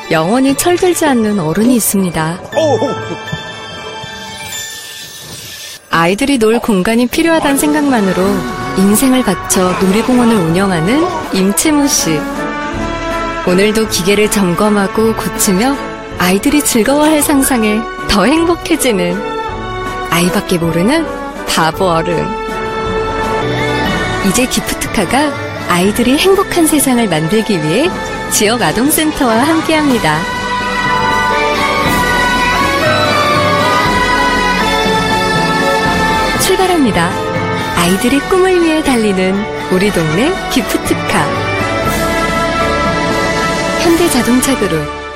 영원히 철들지 않는 어른이 있습니다. 아이들이 놀 공간이 필요하다는 생각만으로 인생을 바쳐 놀이공원을 운영하는 임채무 씨. 오늘도 기계를 점검하고 고치며 아이들이 즐거워할 상상에 더 행복해지는 아이밖에 모르는 바보 어른. 이제 기프트카가 아이들이 행복한 세상을 만들기 위해 지역 아동센터와 함께합니다. 출발합니다. 아이들의 꿈을 위해 달리는 우리 동네 기프트카. 현대자동차 그룹